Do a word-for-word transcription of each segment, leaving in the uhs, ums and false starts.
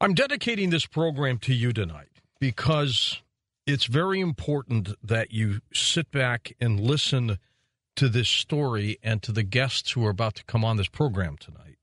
I'm dedicating this program to you tonight because it's very important that you sit back and listen to this story and to the guests who are about to come on this program tonight,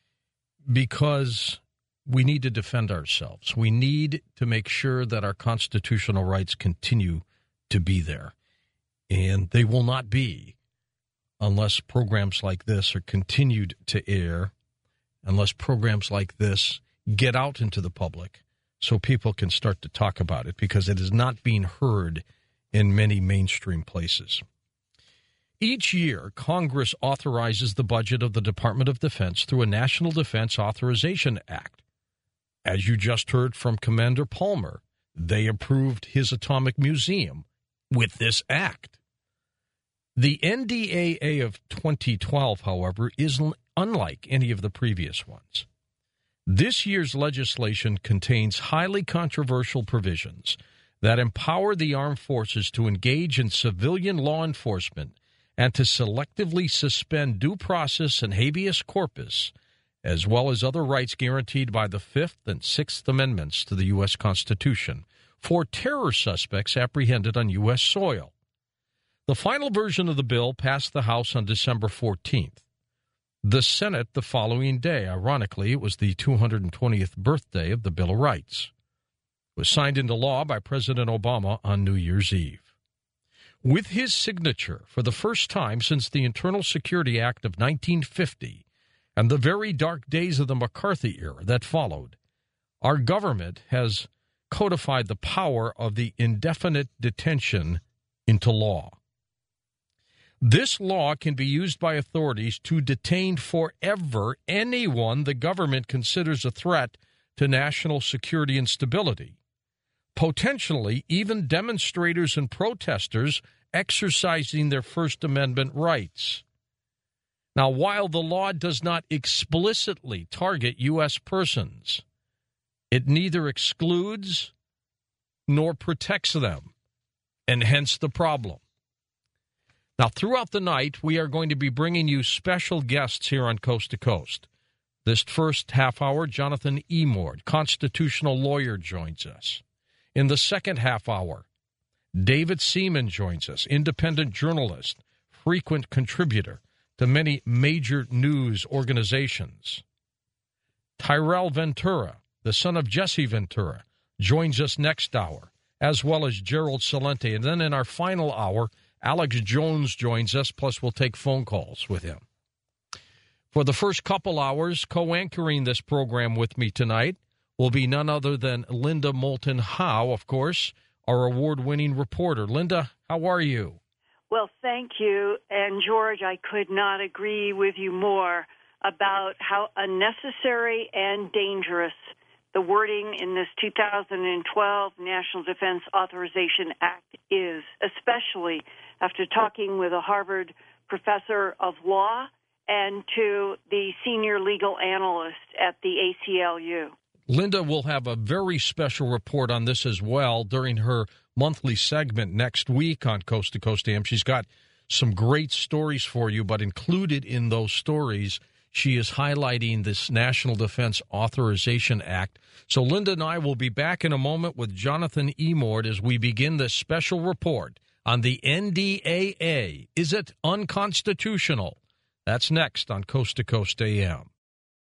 because we need to defend ourselves. We need to make sure that our constitutional rights continue to be there, and they will not be unless programs like this are continued to air, unless programs like this get out into the public so people can start to talk about it, because it is not being heard in many mainstream places. Each year, Congress authorizes the budget of the Department of Defense through a National Defense Authorization Act. As you just heard from Commander Palmer, they approved his atomic museum with this act. The N D A A of twenty twelve, however, is unlike any of the previous ones. This year's legislation contains highly controversial provisions that empower the armed forces to engage in civilian law enforcement and to selectively suspend due process and habeas corpus, as well as other rights guaranteed by the Fifth and Sixth Amendments to the U S Constitution, for terror suspects apprehended on U S soil. The final version of the bill passed the House on December fourteenth. The Senate the following day. Ironically, it was the two hundred twentieth birthday of the Bill of Rights. It was signed into law by President Obama on New Year's Eve. With his signature, for the first time since the Internal Security Act of nineteen fifty and the very dark days of the McCarthy era that followed, our government has codified the power of the indefinite detention into law. This law can be used by authorities to detain forever anyone the government considers a threat to national security and stability, potentially even demonstrators and protesters exercising their First Amendment rights. Now, while the law does not explicitly target U S persons, it neither excludes nor protects them, and hence the problem. Now, throughout the night, we are going to be bringing you special guests here on Coast to Coast. This first half hour, Jonathan Emord, constitutional lawyer, joins us. In the second half hour, David Seaman joins us, independent journalist, frequent contributor to many major news organizations. Tyrell Ventura, the son of Jesse Ventura, joins us next hour, as well as Gerald Celente. And then in our final hour, Alex Jones joins us, plus we'll take phone calls with him. For the first couple hours, co-anchoring this program with me tonight will be none other than Linda Moulton Howe, of course, our award-winning reporter. Linda, how are you? Well, thank you. And, George, I could not agree with you more about how unnecessary and dangerous the wording in this two thousand twelve National Defense Authorization Act is, especially after talking with a Harvard professor of law and to the senior legal analyst at the A C L U. Linda will have a very special report on this as well during her monthly segment next week on Coast to Coast A M. She's got some great stories for you, but included in those stories, she is highlighting this National Defense Authorization Act. So Linda and I will be back in a moment with Jonathan Emord as we begin this special report on the N D A A. Is it unconstitutional? That's next on Coast to Coast A M.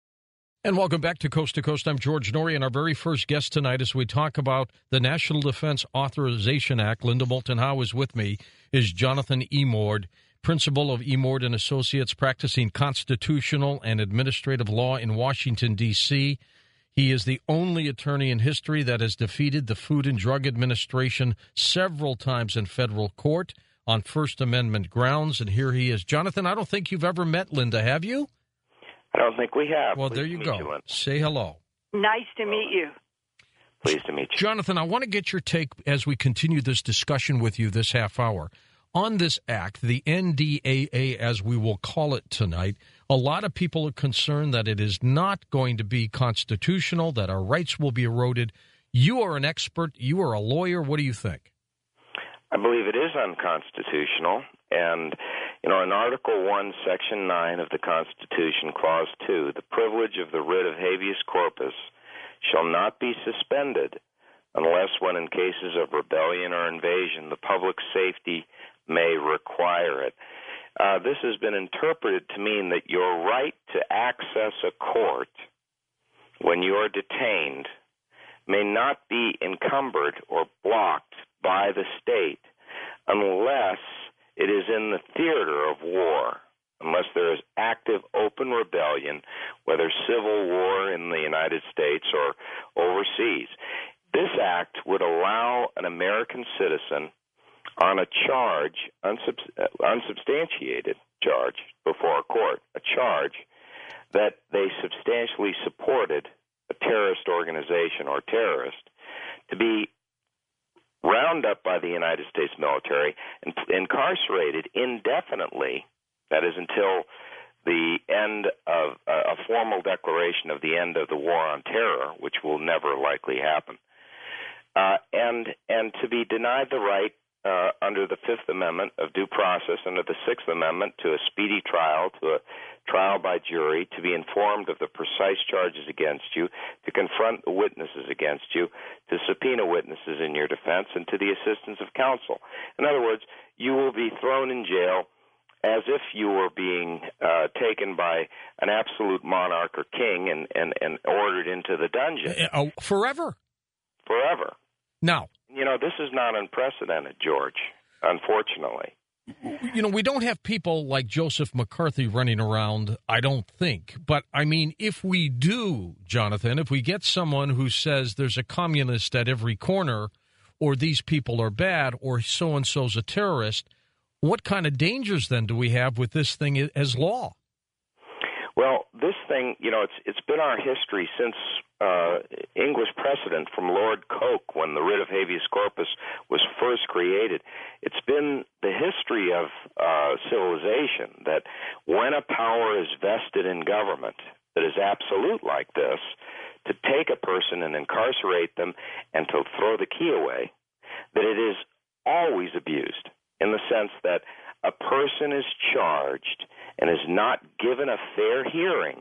And welcome back to Coast to Coast. I'm George Noory, and our very first guest tonight as we talk about the National Defense Authorization Act, Linda Moulton Howe is with me, is Jonathan Emord, principal of Emord and Associates, practicing constitutional and administrative law in Washington, D C He is the only attorney in history that has defeated the Food and Drug Administration several times in federal court on First Amendment grounds, and here he is. Jonathan, I don't think you've ever met Linda, have you? I don't think we have. Well, Pleased there you go. You, Say hello. Nice to meet you. Pleased to meet you. Jonathan, I want to get your take as we continue this discussion with you this half hour. On this act, the N D A A, as we will call it tonight, a lot of people are concerned that it is not going to be constitutional, that our rights will be eroded. You are an expert. You are a lawyer. What do you think? I believe it is unconstitutional. And, you know, in Article one, Section nine of the Constitution, Clause two, the privilege of the writ of habeas corpus shall not be suspended unless when in cases of rebellion or invasion the public safety may require it. Uh, this has been interpreted to mean that your right to access a court when you are detained may not be encumbered or blocked by the state unless it is in the theater of war, unless there is active open rebellion, whether civil war in the United States or overseas. This act would allow an American citizen on a charge, unsubst- unsubstantiated charge before a court, a charge that they substantially supported a terrorist organization or terrorist, to be round up by the United States military and incarcerated indefinitely, that is until the end of uh, a formal declaration of the end of the war on terror, which will never likely happen, uh, and and to be denied the right uh, under the Fifth Amendment of due process, under the Sixth Amendment to a speedy trial, to a trial by jury, to be informed of the precise charges against you, to confront the witnesses against you, to subpoena witnesses in your defense, and to the assistance of counsel. In other words, you will be thrown in jail as if you were being uh, taken by an absolute monarch or king and, and, and ordered into the dungeon. Uh, forever? Forever. Now, you know, this is not unprecedented, George, unfortunately. You know, we don't have people like Joseph McCarthy running around, I don't think. But, I mean, if we do, Jonathan, if we get someone who says there's a communist at every corner, or these people are bad, or so-and-so's a terrorist, what kind of dangers, then, do we have with this thing as law? Well, this thing, you know, it's it's been our history since uh, English precedent from Lord Coke when the writ of habeas corpus was first created. It's been the history of uh, civilization that when a power is vested in government that is absolute like this, to take a person and incarcerate them and to throw the key away, that it is always abused in the sense that a person is charged and is not given a fair hearing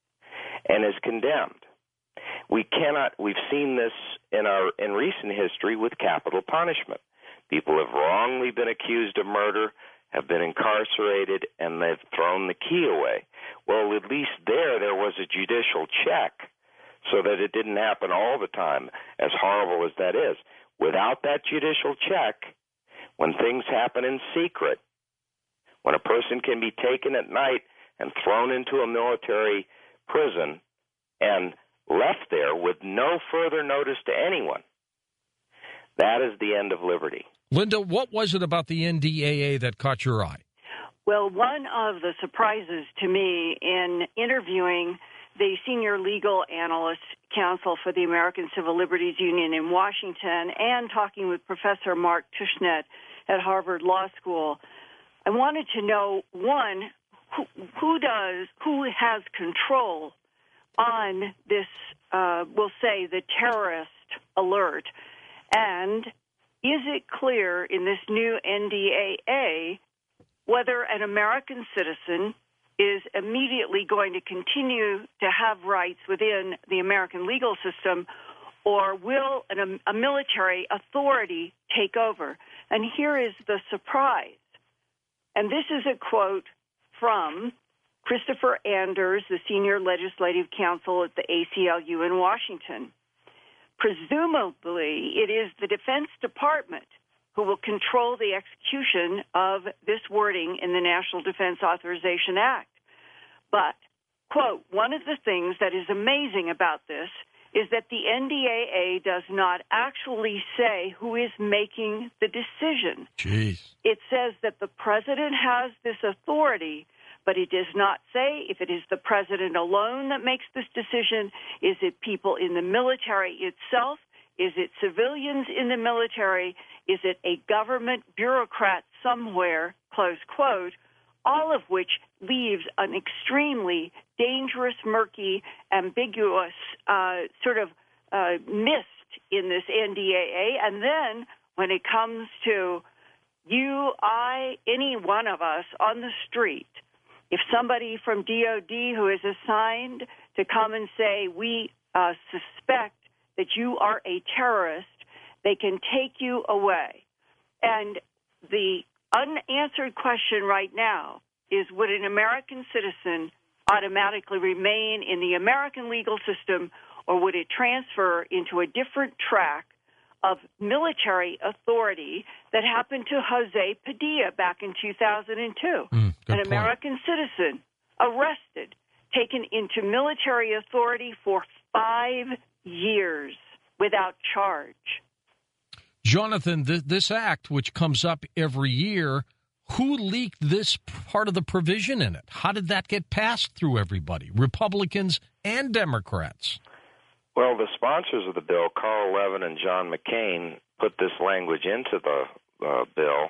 and is condemned. We cannot, we've seen this in our in recent history with capital punishment. People have wrongly been accused of murder, have been incarcerated, and they've thrown the key away. Well, at least there, there was a judicial check so that it didn't happen all the time, as horrible as that is. Without that judicial check, when things happen in secret, when a person can be taken at night and thrown into a military prison and left there with no further notice to anyone, that is the end of liberty. Linda, what was it about the N D A A that caught your eye? Well, one of the surprises to me in interviewing the senior legal analyst counsel for the American Civil Liberties Union in Washington and talking with Professor Mark Tushnet at Harvard Law School, I wanted to know, one, who, who does, who has control on this, uh, we'll say, the terrorist alert, and is it clear in this new N D A A whether an American citizen is immediately going to continue to have rights within the American legal system, or will an, a military authority take over? And here is the surprise. And this is a quote from Christopher Anders, the senior legislative counsel at the A C L U in Washington. Presumably, it is the Defense Department who will control the execution of this wording in the National Defense Authorization Act. But, quote, one of the things that is amazing about this is that the N D A A does not actually say who is making the decision. Jeez. It says that the president has this authority, but it does not say if it is the president alone that makes this decision. Is it people in the military itself? Is it civilians in the military? Is it a government bureaucrat somewhere, close quote, all of which leaves an extremely dangerous, murky, ambiguous uh, sort of uh, mist in this N D A A. And then when it comes to you, I, any one of us on the street, if somebody from D O D who is assigned to come and say, we uh, suspect that you are a terrorist, they can take you away. And the unanswered question right now is, would an American citizen automatically remain in the American legal system, or would it transfer into a different track of military authority that happened to Jose Padilla back in two thousand two? Mm, An point. American citizen arrested, taken into military authority for five years without charge. Jonathan, th- this act, which comes up every year, who leaked this part of the provision in it? How did that get passed through everybody, Republicans and Democrats? Well, the sponsors of the bill, Carl Levin and John McCain, put this language into the uh, bill.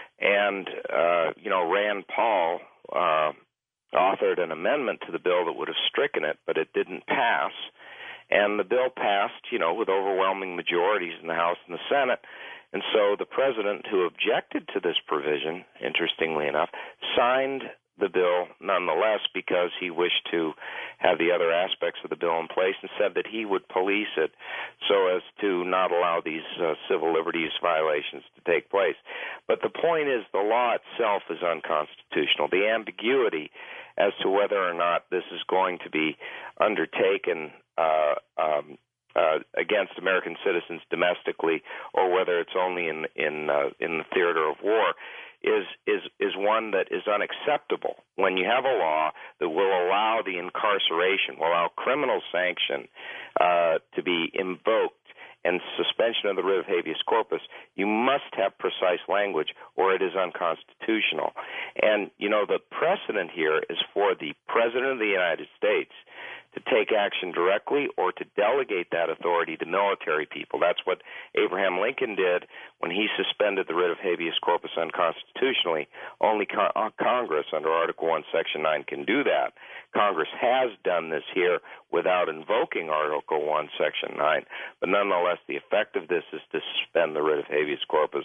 And, uh, you know, Rand Paul uh, authored an amendment to the bill that would have stricken it, but it didn't pass. And the bill passed, you know, with overwhelming majorities in the House and the Senate. And so the president, who objected to this provision, interestingly enough, signed the bill nonetheless because he wished to have the other aspects of the bill in place, and said that he would police it so as to not allow these uh, civil liberties violations to take place. But the point is, the law itself is unconstitutional. The ambiguity as to whether or not this is going to be undertaken uh, um, uh, against American citizens domestically, or whether it's only in in uh, in the theater of war, is is is one that is unacceptable. When you have a law that will allow the incarceration, will allow criminal sanction uh, to be invoked and suspension of the writ of habeas corpus, you must have precise language or it is unconstitutional. And, you know, the precedent here is for the President of the United States to take action directly or to delegate that authority to military people. That's what Abraham Lincoln did when he suspended the writ of habeas corpus unconstitutionally. Only con- Congress, under Article one, Section nine, can do that. Congress has done this here without invoking Article one, Section nine, but nonetheless, the effect of this is to suspend the writ of habeas corpus.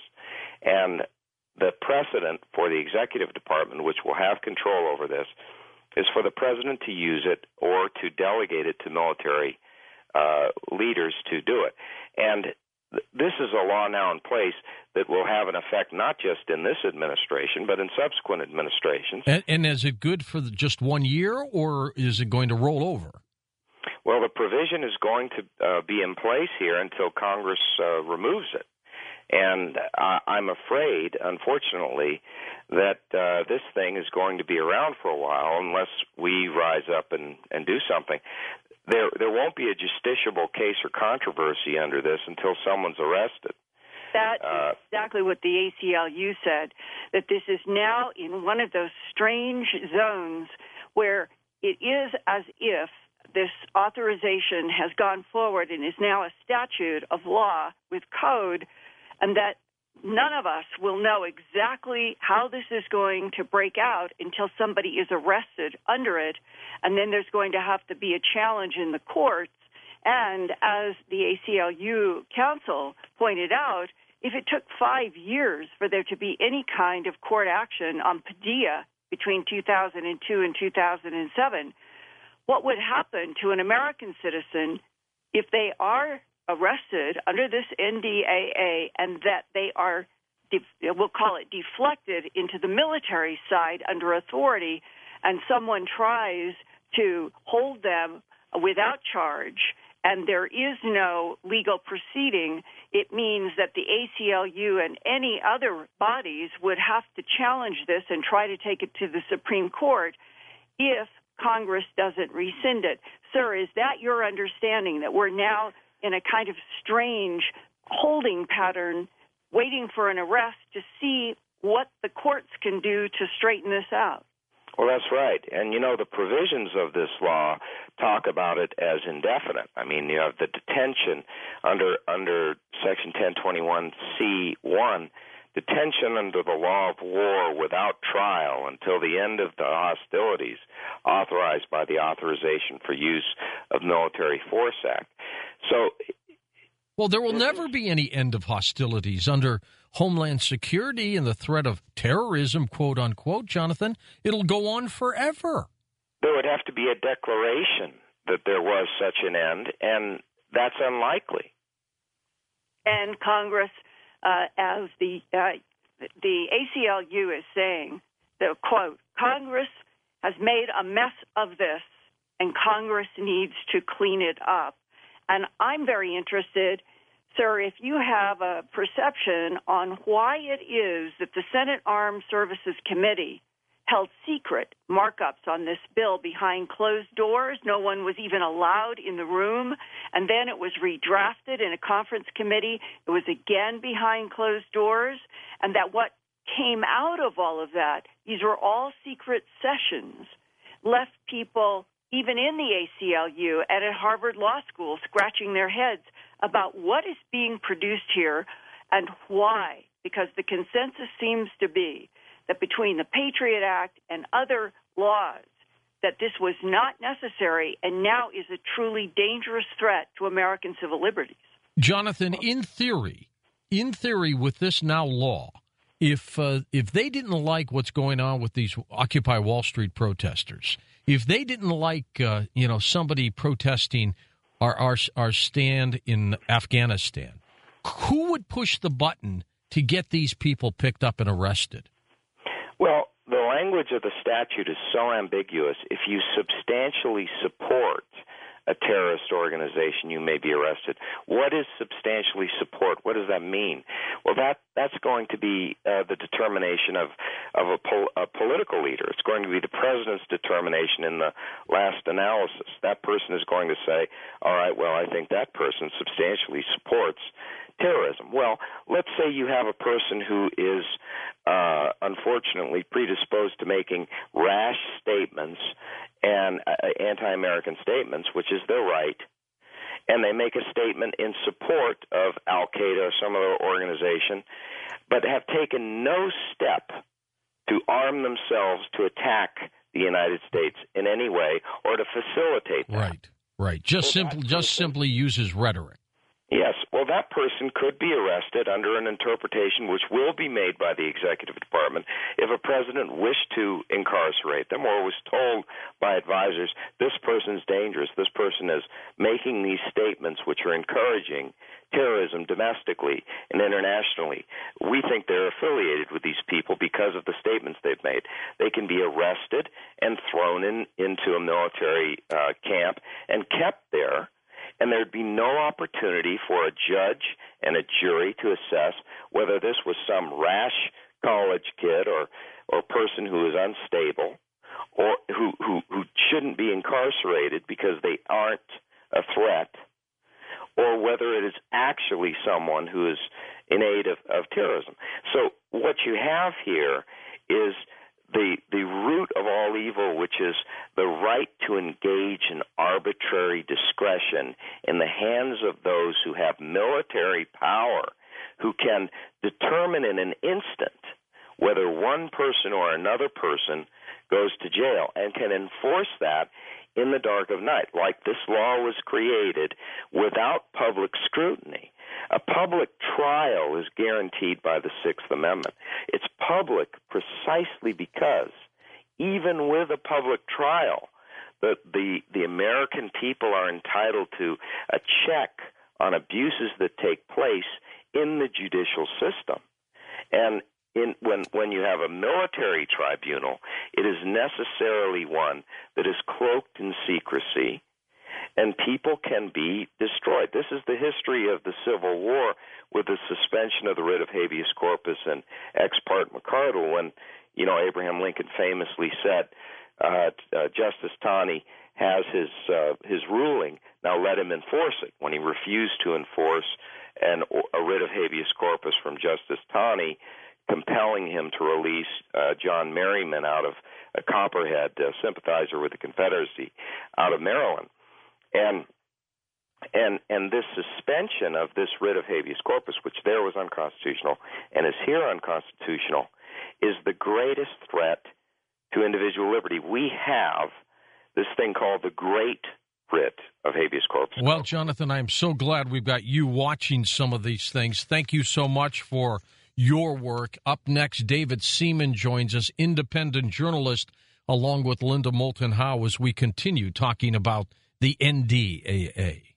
And the precedent for the executive department, which will have control over this, is for the president to use it or to delegate it to military uh, leaders to do it. And th- this is a law now in place that will have an effect not just in this administration, but in subsequent administrations. And, and is it good for the, just one year, or is it going to roll over? Well, the provision is going to uh, be in place here until Congress uh, removes it. And uh, I'm afraid, unfortunately, that uh, this thing is going to be around for a while unless we rise up and, and do something. There, there won't be a justiciable case or controversy under this until someone's arrested. That is exactly what the A C L U said, that this is now in one of those strange zones where it is as if this authorization has gone forward and is now a statute of law with code, and that none of us will know exactly how this is going to break out until somebody is arrested under it, and then there's going to have to be a challenge in the courts. And as the A C L U counsel pointed out, if it took five years for there to be any kind of court action on Padilla between two thousand two and two thousand seven, what would happen to an American citizen if they are arrested under this N D A A and that they are, we'll call it deflected into the military side under authority, and someone tries to hold them without charge and there is no legal proceeding? It means that the A C L U and any other bodies would have to challenge this and try to take it to the Supreme Court if Congress doesn't rescind it. Sir, is that your understanding, that we're now in a kind of strange holding pattern, waiting for an arrest to see what the courts can do to straighten this out? Well, that's right. And, you know, the provisions of this law talk about it as indefinite. I mean, you have the detention under under Section ten twenty-one C one, detention under the law of war without trial until the end of the hostilities authorized by the Authorization for Use of Military Force Act. So, well, there will never be any end of hostilities under Homeland Security and the threat of terrorism, quote unquote, Jonathan. It'll go on forever. There would have to be a declaration that there was such an end, and that's unlikely. And Congress, uh, as the uh, the A C L U is saying, the quote, Congress has made a mess of this, and Congress needs to clean it up. And I'm very interested, sir, if you have a perception on why it is that the Senate Armed Services Committee held secret markups on this bill behind closed doors. No one was even allowed in the room. And then it was redrafted in a conference committee. It was again behind closed doors. And that what came out of all of that, these were all secret sessions, left people, even in the A C L U and at Harvard Law School, scratching their heads about what is being produced here and why. Because the consensus seems to be that between the Patriot Act and other laws, that this was not necessary and now is a truly dangerous threat to American civil liberties. Jonathan, in theory, in theory, with this now law, if uh, if they didn't like what's going on with these Occupy Wall Street protesters, if they didn't like uh, you know somebody protesting our, our our stand in Afghanistan, who would push the button to get these people picked up and arrested? Well, the language of the statute is so ambiguous. If you substantially support a terrorist organization, you may be arrested. What is substantially support? What does that mean? Well, that that's going to be uh, the determination of of a, pol- a political leader. It's going to be the president's determination in the last analysis. That person is going to say, all right, well, I think that person substantially supports terrorism. Well, let's say you have a person who is uh, unfortunately predisposed to making rash statements and uh, anti-American statements, which is their right, and they make a statement in support of Al-Qaeda or some other organization, but have taken no step to arm themselves to attack the United States in any way or to facilitate that. Right, right. Just well, simply, just simply uses rhetoric. Yes, well, that person could be arrested under an interpretation which will be made by the executive department if a president wished to incarcerate them or was told by advisors, this person's dangerous, this person is making these statements which are encouraging terrorism domestically and internationally. We think they're affiliated with these people because of the statements they've made. They can be arrested and thrown in, into a military uh, camp and kept there, and there'd be no opportunity for a judge and a jury to assess whether this was some rash college kid or or person who is unstable or who, who, who shouldn't be incarcerated because they aren't a threat, or whether it is actually someone who is in aid of, of terrorism. So what you have here is the the root of all evil, which is the right to engage in arbitrary discretion in the hands of those who have military power, who can determine in an instant whether one person or another person goes to jail and can enforce that in the dark of night, like this law was created without public scrutiny. A public trial is guaranteed by the Sixth Amendment. It's public precisely because even with a public trial, the, the, the American people are entitled to a check on abuses that take place in the judicial system. And in, when, when you have a military tribunal, it is necessarily one that is cloaked in secrecy, and people can be destroyed. This is the history of the Civil War with the suspension of the writ of habeas corpus and ex parte McArdle when, you know, Abraham Lincoln famously said, uh, uh, Justice Taney has his uh, his ruling, now let him enforce it. When he refused to enforce an, a writ of habeas corpus from Justice Taney, compelling him to release uh, John Merriman out of uh, Copperhead, a sympathizer with the Confederacy, out of Maryland. And and and this suspension of this writ of habeas corpus, which there was unconstitutional and is here unconstitutional, is the greatest threat to individual liberty. We have this thing called the Great Writ of Habeas Corpus. Well, Jonathan, I'm so glad we've got you watching some of these things. Thank you so much for your work. Up next, David Seaman joins us, independent journalist, along with Linda Moulton Howe, as we continue talking about the N D A A.